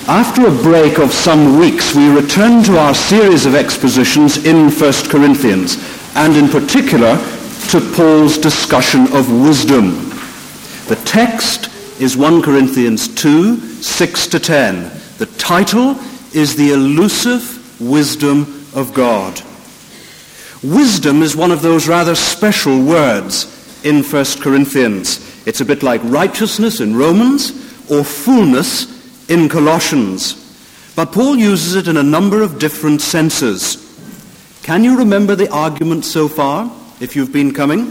After a break of some weeks, we return to our series of expositions in 1 Corinthians, and in particular to Paul's discussion of wisdom. The text is 1 Corinthians 2, 6-10. The title is The Elusive Wisdom of God. Wisdom is one of those rather special words in 1 Corinthians. It's a bit like righteousness in Romans or fullness in Colossians. But Paul uses it in a number of different senses. Can you remember the argument so far, if you've been coming?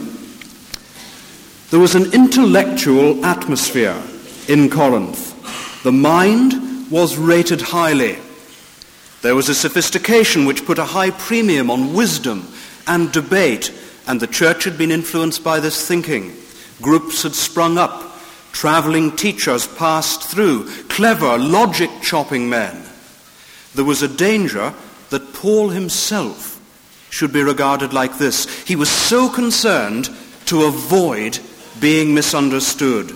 There was an intellectual atmosphere in Corinth. The mind was rated highly. There was a sophistication which put a high premium on wisdom and debate, and the church had been influenced by this thinking. Groups had sprung up. Traveling teachers passed through, clever, logic-chopping men. There was a danger that Paul himself should be regarded like this. He was so concerned to avoid being misunderstood.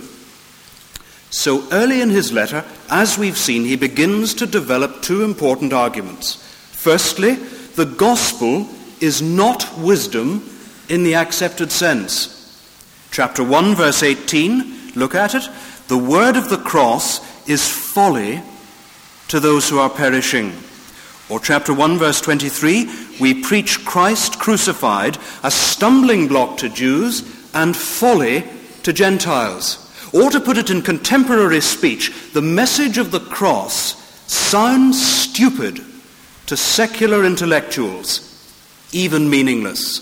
So early in his letter, as we've seen, he begins to develop two important arguments. Firstly, the gospel is not wisdom in the accepted sense. Chapter 1, verse 18, look at it. The word of the cross is folly to those who are perishing. Or chapter 1, verse 23, we preach Christ crucified, a stumbling block to Jews and folly to Gentiles. Or to put it in contemporary speech, the message of the cross sounds stupid to secular intellectuals, even meaningless.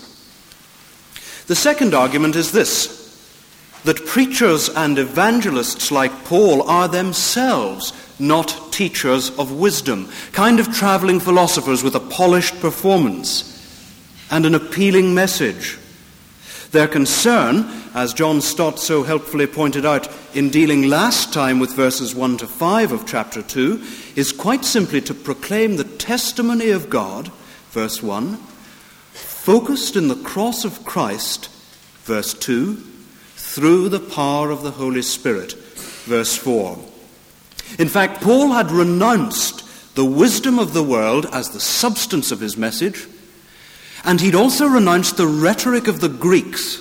The second argument is this: that preachers and evangelists like Paul are themselves not teachers of wisdom, kind of traveling philosophers with a polished performance and an appealing message. Their concern, as John Stott so helpfully pointed out in dealing last time with verses 1-5 of chapter 2, is quite simply to proclaim the testimony of God, verse 1, focused in the cross of Christ, verse 2, through the power of the Holy Spirit, verse 4. In fact, Paul had renounced the wisdom of the world as the substance of his message, and he'd also renounced the rhetoric of the Greeks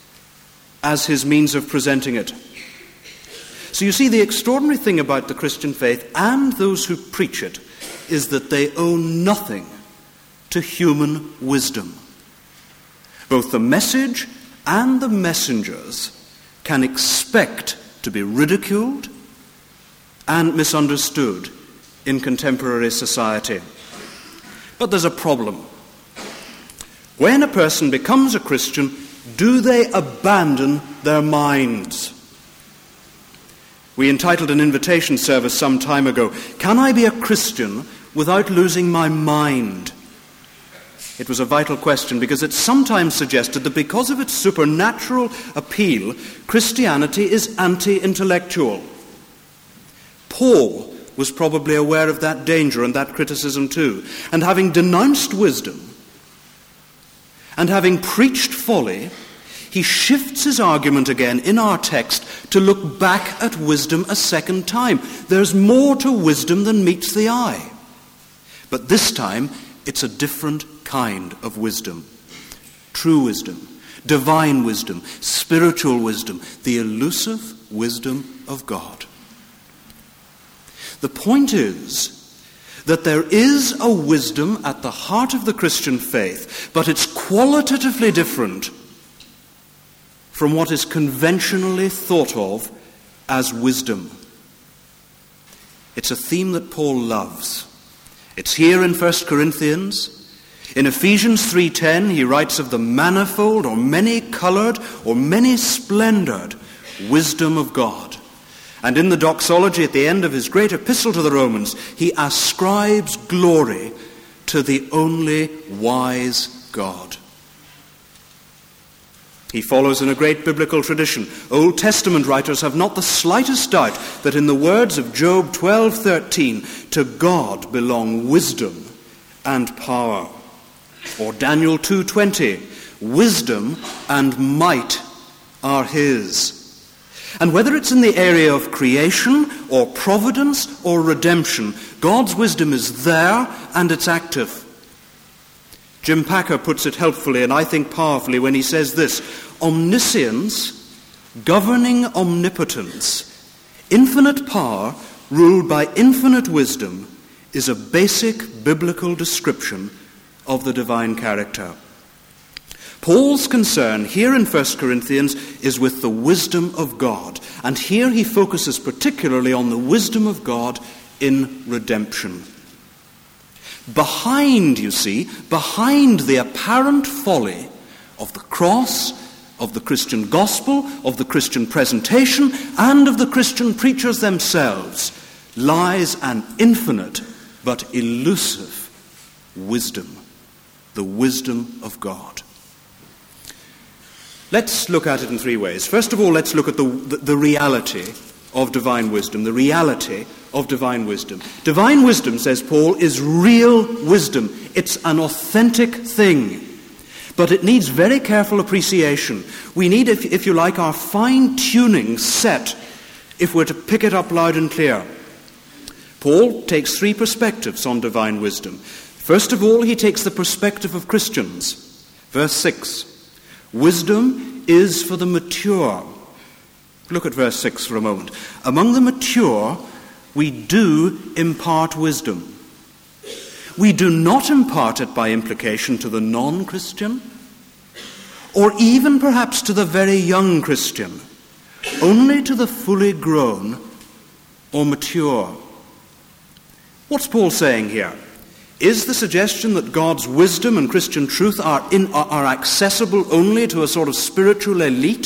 as his means of presenting it. So you see, the extraordinary thing about the Christian faith and those who preach it is that they owe nothing to human wisdom. Both the message and the messengers can expect to be ridiculed and misunderstood in contemporary society. But there's a problem. When a person becomes a Christian, do they abandon their minds? We entitled an invitation service some time ago, "Can I be a Christian without losing my mind?" It was a vital question because it's sometimes suggested that because of its supernatural appeal, Christianity is anti-intellectual. Paul was probably aware of that danger and that criticism too. And having denounced wisdom and having preached folly, he shifts his argument again in our text to look back at wisdom a second time. There's more to wisdom than meets the eye. But this time, it's a different kind of wisdom. True wisdom, divine wisdom, spiritual wisdom, the elusive wisdom of God. The point is that there is a wisdom at the heart of the Christian faith, but it's qualitatively different from what is conventionally thought of as wisdom. It's a theme that Paul loves. It's here in 1 Corinthians. In Ephesians 3:10, he writes of the manifold or many-colored or many-splendored wisdom of God. And in the doxology at the end of his great epistle to the Romans, he ascribes glory to the only wise God. He follows in a great biblical tradition. Old Testament writers have not the slightest doubt that in the words of Job 12:13, to God belong wisdom and power. Or Daniel 2:20, wisdom and might are his. And whether it's in the area of creation or providence or redemption, God's wisdom is there and it's active. Jim Packer puts it helpfully and I think powerfully when he says this: omniscience, governing omnipotence, infinite power ruled by infinite wisdom, is a basic biblical description of the divine character. Paul's concern here in 1 Corinthians is with the wisdom of God, and here he focuses particularly on the wisdom of God in redemption. Behind the apparent folly of the cross, of the Christian gospel, of the Christian presentation, and of the Christian preachers themselves, lies an infinite but elusive wisdom, the wisdom of God. Let's look at it in three ways. First of all, let's look at the reality of divine wisdom, the reality of divine wisdom. Divine wisdom, says Paul, is real wisdom. It's an authentic thing. But it needs very careful appreciation. We need, if you like, our fine-tuning set if we're to pick it up loud and clear. Paul takes three perspectives on divine wisdom. First of all, he takes the perspective of Christians. Verse 6, wisdom is for the mature. Look at verse 6 for a moment. Among the mature, we do impart wisdom. We do not impart it by implication to the non-Christian, or even perhaps to the very young Christian, only to the fully grown or mature. What's Paul saying here? Is the suggestion that God's wisdom and Christian truth are accessible only to a sort of spiritual elite?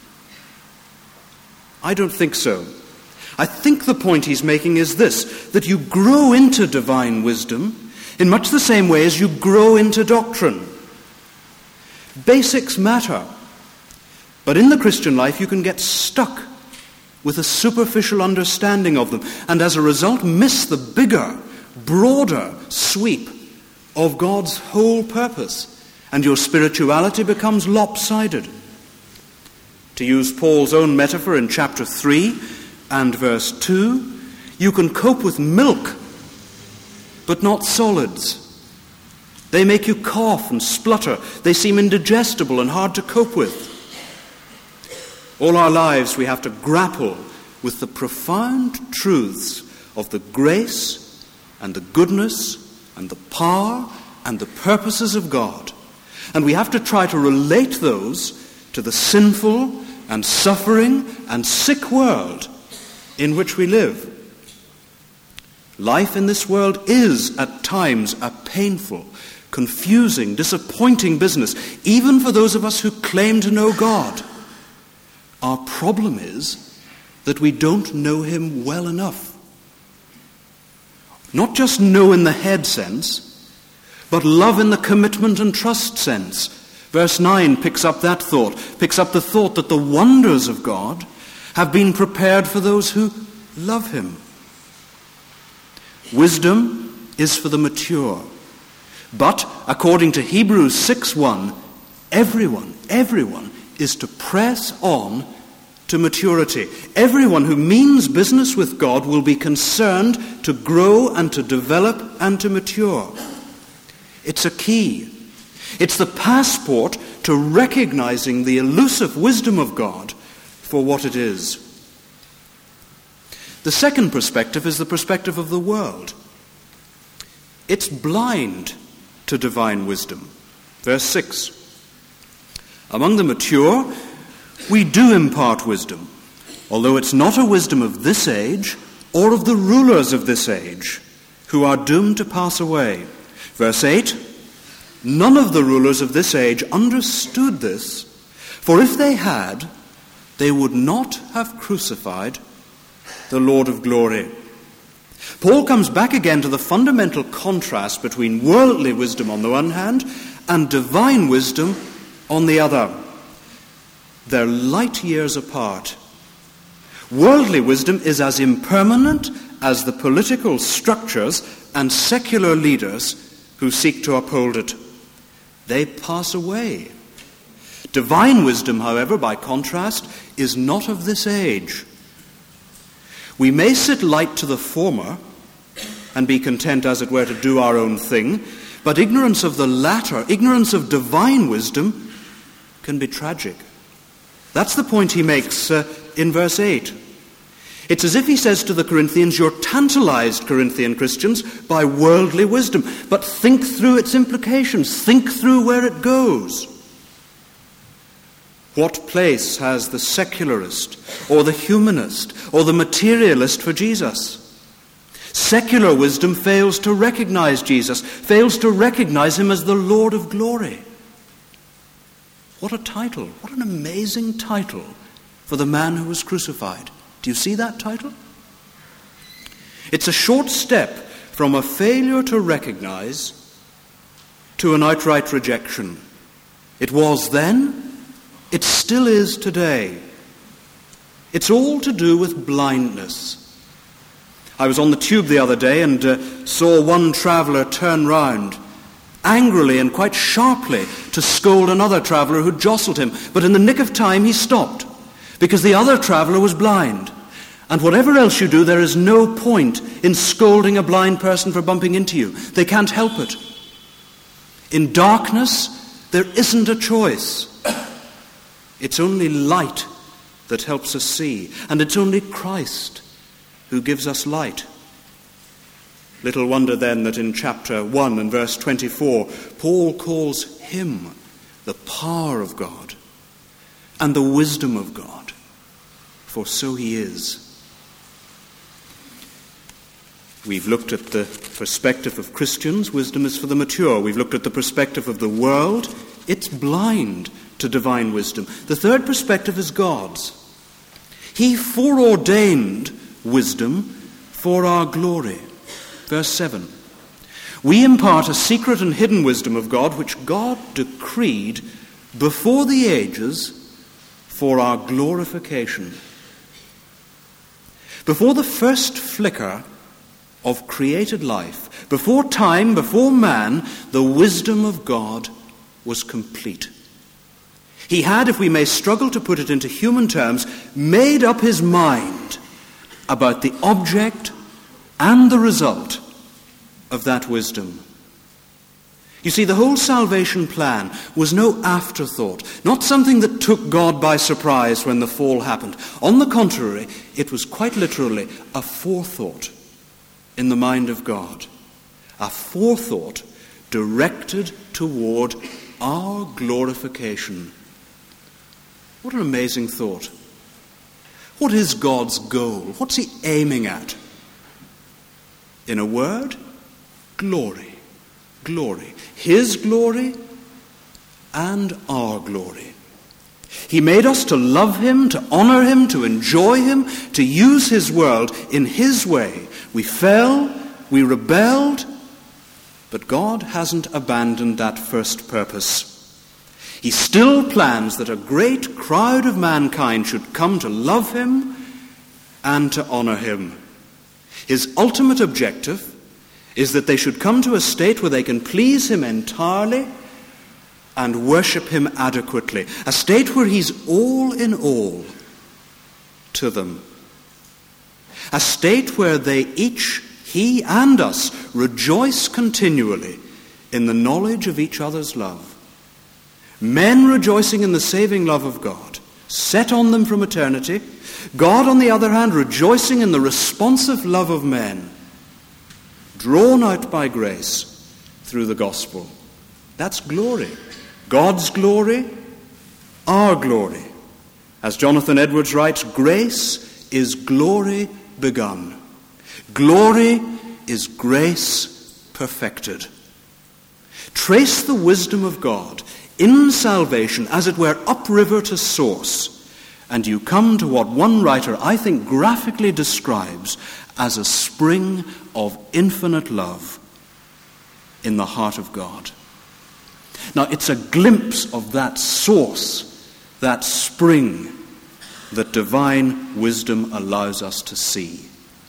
I don't think so. I think the point he's making is this, that you grow into divine wisdom in much the same way as you grow into doctrine. Basics matter, but in the Christian life you can get stuck with a superficial understanding of them, and as a result miss the bigger, broader sweep of God's whole purpose, and your spirituality becomes lopsided. To use Paul's own metaphor in chapter 3 and verse 2, you can cope with milk, but not solids. They make you cough and splutter. They seem indigestible and hard to cope with. All our lives we have to grapple with the profound truths of the grace and the goodness and the power and the purposes of God. And we have to try to relate those to the sinful and suffering and sick world in which we live. Life in this world is at times a painful, confusing, disappointing business, even for those of us who claim to know God. Our problem is that we don't know him well enough. Not just know in the head sense, but love in the commitment and trust sense. Verse 9 picks up that thought, picks up the thought that the wonders of God have been prepared for those who love him. Wisdom is for the mature. But, according to Hebrews 6:1, everyone is to press on to maturity. Everyone who means business with God will be concerned to grow and to develop and to mature. It's a key. It's the passport to recognizing the elusive wisdom of God for what it is. The second perspective is the perspective of the world. It's blind to divine wisdom. Verse 6. Among the mature, we do impart wisdom, although it's not a wisdom of this age or of the rulers of this age, who are doomed to pass away. Verse 8. None of the rulers of this age understood this, for if they had, they would not have crucified the Lord of glory. Paul comes back again to the fundamental contrast between worldly wisdom on the one hand and divine wisdom on the other. They're light years apart. Worldly wisdom is as impermanent as the political structures and secular leaders who seek to uphold it. They pass away. Divine wisdom, however, by contrast, is not of this age. We may sit light to the former and be content, as it were, to do our own thing, but ignorance of the latter, ignorance of divine wisdom, can be tragic. That's the point he makes in verse 8. It's as if he says to the Corinthians, you're tantalized, Corinthian Christians, by worldly wisdom, but think through its implications, think through where it goes. What place has the secularist or the humanist or the materialist for Jesus? Secular wisdom fails to recognize Jesus, fails to recognize him as the Lord of glory. What a title, what an amazing title for the man who was crucified. Do you see that title? It's a short step from a failure to recognize to an outright rejection. It was then, it still is today. It's all to do with blindness. I was on the tube the other day and saw one traveller turn round angrily and quite sharply to scold another traveller who jostled him. But in the nick of time he stopped because the other traveller was blind. And whatever else you do, there is no point in scolding a blind person for bumping into you. They can't help it. In darkness, there isn't a choice. It's only light that helps us see, and it's only Christ who gives us light. Little wonder then that in chapter 1 and verse 24, Paul calls him the power of God and the wisdom of God, for so he is. We've looked at the perspective of Christians. Wisdom is for the mature. We've looked at the perspective of the world. It's blind to divine wisdom. The third perspective is God's. He foreordained wisdom for our glory. Verse 7. We impart a secret and hidden wisdom of God, which God decreed before the ages for our glorification. Before the first flicker of created life, before time, before man, the wisdom of God was complete. He had, if we may struggle to put it into human terms, made up his mind about the object and the result of that wisdom. You see, the whole salvation plan was no afterthought, not something that took God by surprise when the fall happened. On the contrary, it was quite literally a forethought in the mind of God, a forethought directed toward our glorification. What an amazing thought. What is God's goal? What's he aiming at? In a word, glory. Glory. His glory and our glory. He made us to love him, to honor him, to enjoy him, to use his world in his way. We fell, we rebelled, but God hasn't abandoned that first purpose. He still plans that a great crowd of mankind should come to love him and to honor him. His ultimate objective is that they should come to a state where they can please him entirely and worship him adequately, a state where he's all in all to them, a state where they each, he and us, rejoice continually in the knowledge of each other's love. Men rejoicing in the saving love of God, set on them from eternity. God, on the other hand, rejoicing in the responsive love of men, drawn out by grace through the gospel. That's glory. God's glory, our glory. As Jonathan Edwards writes, grace is glory begun. Glory is grace perfected. Trace the wisdom of God in salvation, as it were, upriver to source, and you come to what one writer, I think, graphically describes as a spring of infinite love in the heart of God. Now, it's a glimpse of that source, that spring, that divine wisdom allows us to see.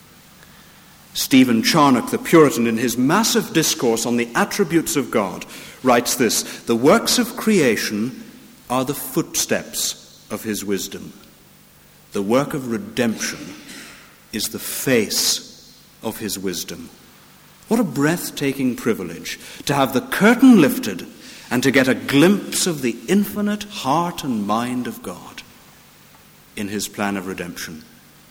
Stephen Charnock, the Puritan, in his massive discourse on the attributes of God, writes this: the works of creation are the footsteps of his wisdom. The work of redemption is the face of his wisdom. What a breathtaking privilege to have the curtain lifted and to get a glimpse of the infinite heart and mind of God in his plan of redemption.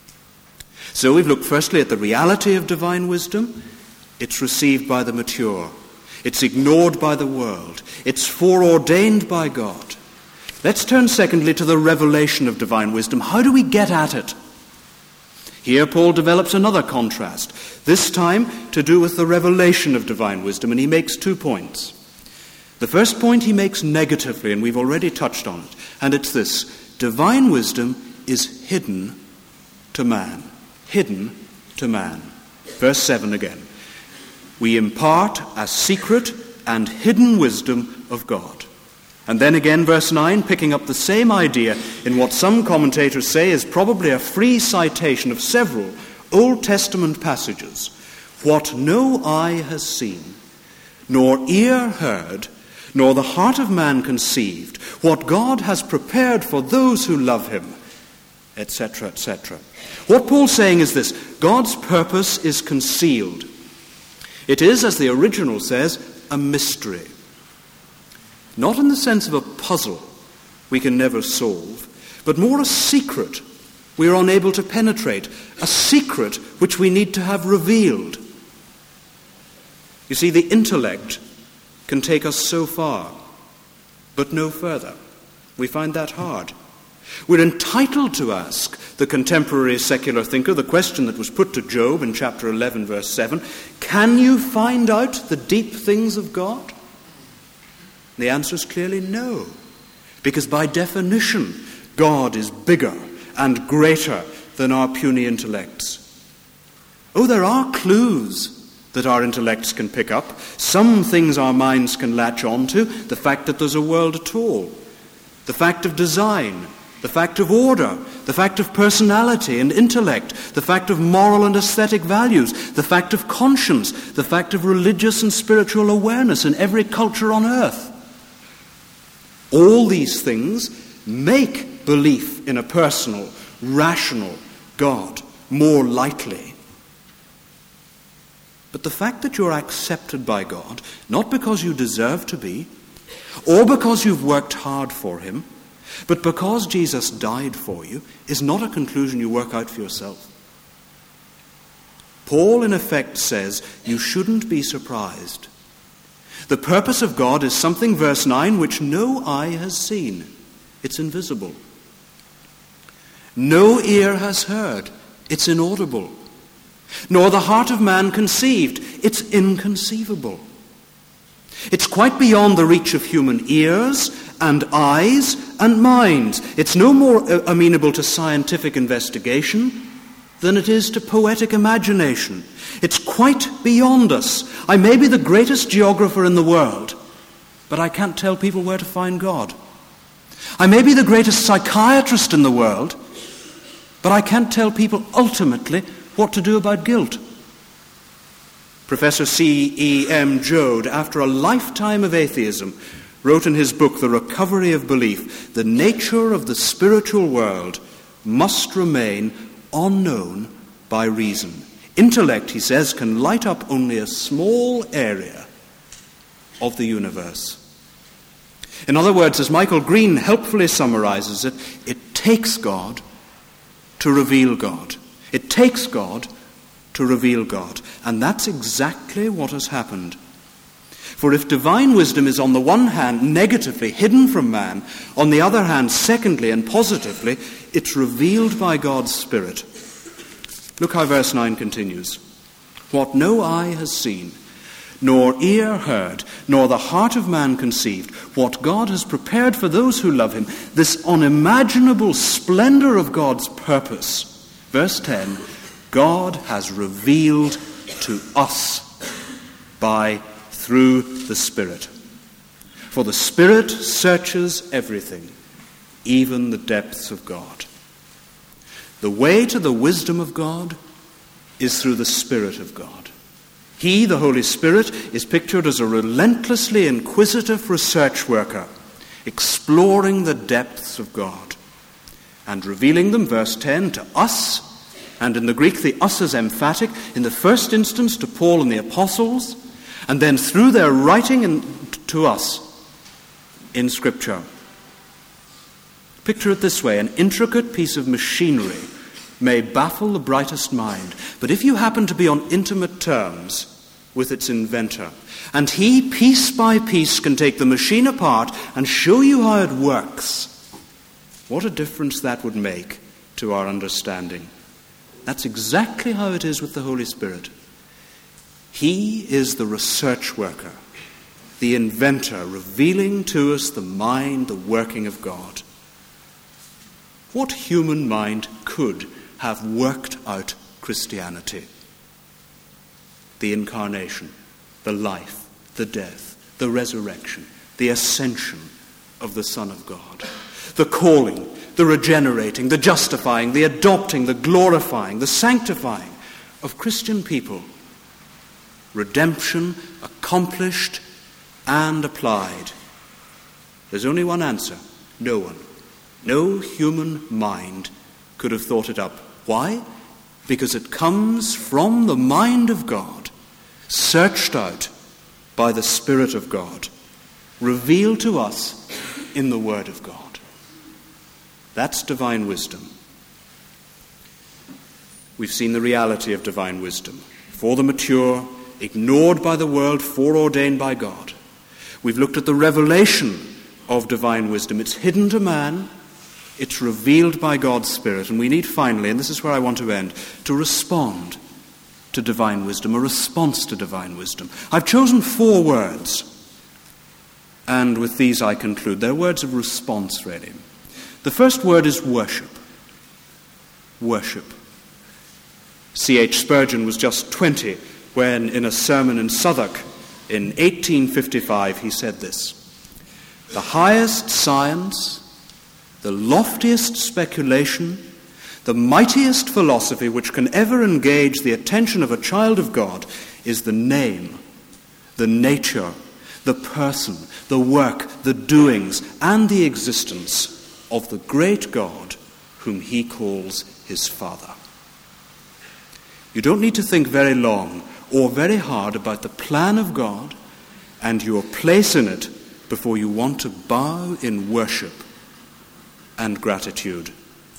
So we've looked firstly at the reality of divine wisdom. It's received by the mature. It's ignored by the world. It's foreordained by God. Let's turn secondly to the revelation of divine wisdom. How do we get at it? Here Paul develops another contrast, this time to do with the revelation of divine wisdom, and he makes 2 points. The first point he makes negatively, and we've already touched on it, and it's this: divine wisdom is hidden to man. Hidden to man. Verse 7 again. We impart a secret and hidden wisdom of God. And then again, verse 9, picking up the same idea in what some commentators say is probably a free citation of several Old Testament passages. What no eye has seen, nor ear heard, nor the heart of man conceived, what God has prepared for those who love him, etc., etc. What Paul's saying is this: God's purpose is concealed. It is, as the original says, a mystery. Not in the sense of a puzzle we can never solve, but more a secret we are unable to penetrate, a secret which we need to have revealed. You see, the intellect can take us so far, but no further. We find that hard. We're entitled to ask the contemporary secular thinker the question that was put to Job in chapter 11, verse 7, can you find out the deep things of God? The answer is clearly no, because by definition, God is bigger and greater than our puny intellects. Oh, there are clues that our intellects can pick up. Some things our minds can latch on to, the fact that there's a world at all, the fact of design, the fact of order, the fact of personality and intellect, the fact of moral and aesthetic values, the fact of conscience, the fact of religious and spiritual awareness in every culture on earth. All these things make belief in a personal, rational God more likely. But the fact that you're accepted by God, not because you deserve to be, or because you've worked hard for him, but because Jesus died for you, is not a conclusion you work out for yourself. Paul, in effect, says you shouldn't be surprised. The purpose of God is something, verse 9, which no eye has seen. It's invisible. No ear has heard. It's inaudible. Nor the heart of man conceived. It's inconceivable. It's quite beyond the reach of human ears and eyes and minds. It's no more amenable to scientific investigation than it is to poetic imagination. It's quite beyond us. I may be the greatest geographer in the world, but I can't tell people where to find God. I may be the greatest psychiatrist in the world, but I can't tell people ultimately what to do about guilt. Professor C.E.M. Joad, after a lifetime of atheism, wrote in his book, The Recovery of Belief, the nature of the spiritual world must remain unknown by reason. Intellect, he says, can light up only a small area of the universe. In other words, as Michael Green helpfully summarizes it, it takes God to reveal God. It takes God to reveal God. And that's exactly what has happened. For if divine wisdom is on the one hand negatively hidden from man, on the other hand, secondly and positively, it's revealed by God's Spirit. Look how verse 9 continues. What no eye has seen, nor ear heard, nor the heart of man conceived, what God has prepared for those who love him, this unimaginable splendor of God's purpose. Verse 10, God has revealed to us through the Spirit. For the Spirit searches everything, even the depths of God. The way to the wisdom of God is through the Spirit of God. He, the Holy Spirit, is pictured as a relentlessly inquisitive research worker. exploring the depths of God and revealing them, verse 10, to us, and in the Greek the us is emphatic, in the first instance to Paul and the apostles, and then through their writing to us in Scripture. Picture it this way: an intricate piece of machinery may baffle the brightest mind, but if you happen to be on intimate terms with its inventor, and he, piece by piece, can take the machine apart and show you how it works, what a difference that would make to our understanding. That's exactly how it is with the Holy Spirit. He is the research worker, the inventor, revealing to us the mind, the working of God. What human mind could have worked out Christianity? The incarnation, the life, the death, the resurrection, the ascension of the Son of God, the calling, the regenerating, the justifying, the adopting, the glorifying, the sanctifying of Christian people. Redemption accomplished and applied. There's only one answer: no one. No human mind could have thought it up. Why? Because it comes from the mind of God, searched out by the Spirit of God, revealed to us in the Word of God. That's divine wisdom. We've seen the reality of divine wisdom. For the mature, ignored by the world, foreordained by God. We've looked at the revelation of divine wisdom. It's hidden to man. It's revealed by God's Spirit. And we need finally, and this is where I want to end, to respond to divine wisdom, a response to divine wisdom. I've chosen 4 words, and with these I conclude. They're words of response, really. The first word is worship. Worship. C.H. Spurgeon was just 20 when, in a sermon in Southwark in 1855, he said this: "The highest science, the loftiest speculation, the mightiest philosophy which can ever engage the attention of a child of God is the name, the nature, the person, the work, the doings, and the existence of the great God whom he calls his Father." You don't need to think very long or very hard about the plan of God and your place in it before you want to bow in worship and gratitude.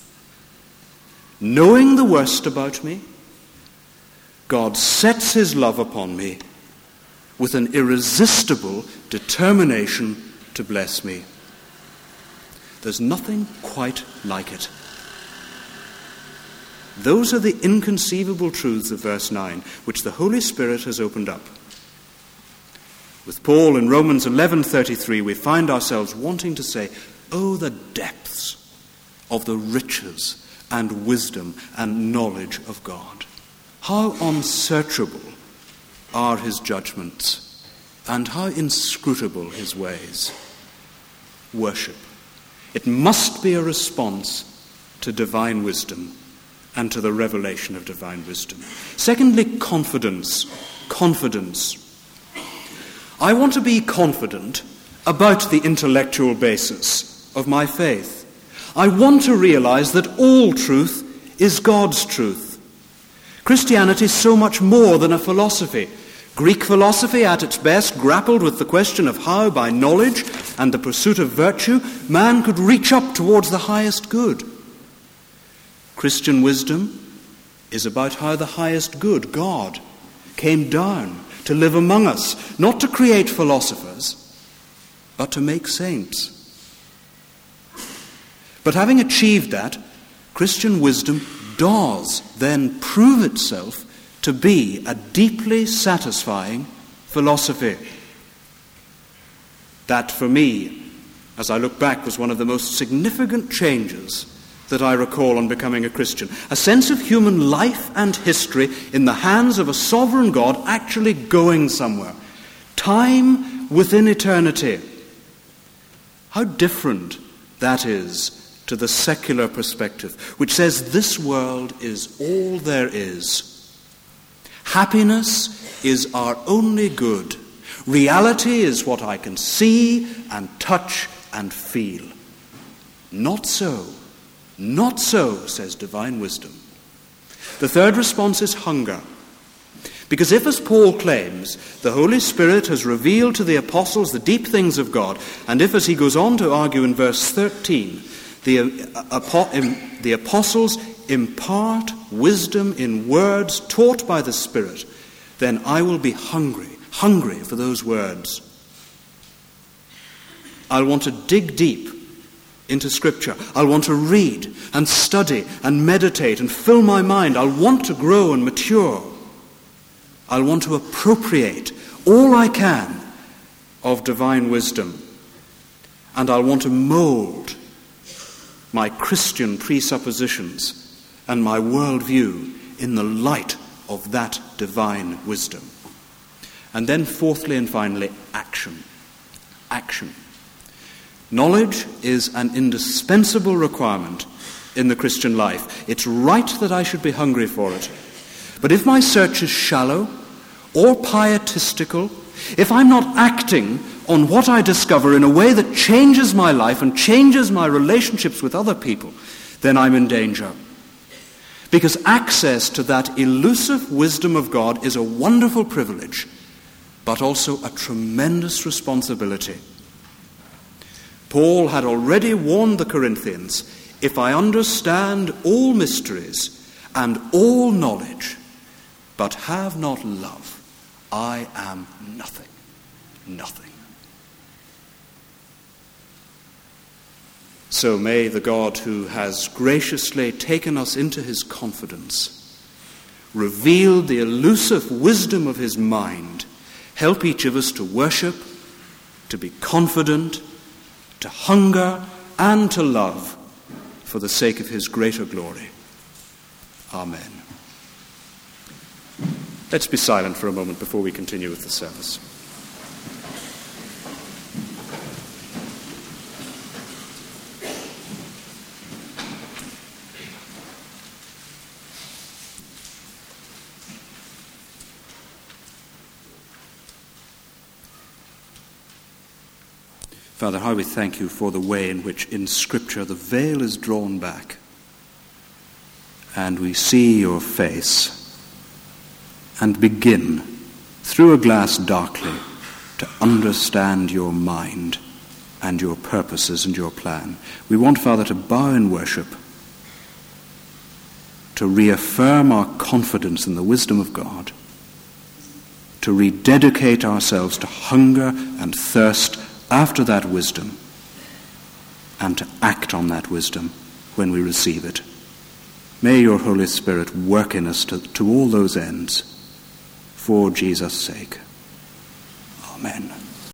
Knowing the worst about me, God sets his love upon me with an irresistible determination to bless me. There's nothing quite like it. Those are the inconceivable truths of verse 9, which the Holy Spirit has opened up. With Paul in Romans 11:33, we find ourselves wanting to say, oh, the depths of the riches and wisdom and knowledge of God. How unsearchable are his judgments, and how inscrutable his ways. Worship. It must be a response to divine wisdom and to the revelation of divine wisdom. Secondly, confidence. Confidence. I want to be confident about the intellectual basis of my faith. I want to realize that all truth is God's truth. Christianity is so much more than a philosophy. Greek philosophy, at its best, grappled with the question of how, by knowledge and the pursuit of virtue, man could reach up towards the highest good. Christian wisdom is about how the highest good, God, came down to live among us, not to create philosophers, but to make saints. But having achieved that, Christian wisdom does then prove itself to be a deeply satisfying philosophy. That, for me, as I look back, was one of the most significant changes that I recall on becoming a Christian. A sense of human life and history in the hands of a sovereign God actually going somewhere. Time within eternity. How different that is to the secular perspective, which says this world is all there is. Happiness is our only good. Reality is what I can see and touch and feel. Not so, not so, says divine wisdom. The third response is hunger. Because if, as Paul claims, the Holy Spirit has revealed to the apostles the deep things of God, and if, as he goes on to argue in verse 13, the apostles impart wisdom in words taught by the Spirit, then I will be hungry for those words. I'll want to dig deep into Scripture. I'll want to read and study and meditate and fill my mind. I'll want to grow and mature. I'll want to appropriate all I can of divine wisdom. And I'll want to mold my Christian presuppositions and my worldview in the light of that divine wisdom. And then fourthly and finally, action. Action. Knowledge is an indispensable requirement in the Christian life. It's right that I should be hungry for it. But if my search is shallow or pietistical, if I'm not acting on what I discover in a way that changes my life and changes my relationships with other people, then I'm in danger. Because access to that elusive wisdom of God is a wonderful privilege, but also a tremendous responsibility. Paul had already warned the Corinthians, if I understand all mysteries and all knowledge, but have not love, I am nothing. Nothing. So may the God who has graciously taken us into his confidence, revealed the elusive wisdom of his mind, help each of us to worship, to be confident, to hunger, and to love for the sake of his greater glory. Amen. Let's be silent for a moment before we continue with the service. Father, how we thank you for the way in which in Scripture the veil is drawn back and we see your face and begin, through a glass darkly, to understand your mind and your purposes and your plan. We want, Father, to bow in worship, to reaffirm our confidence in the wisdom of God, to rededicate ourselves to hunger and thirst after that wisdom, and to act on that wisdom when we receive it. May your Holy Spirit work in us to all those ends, for Jesus' sake. Amen.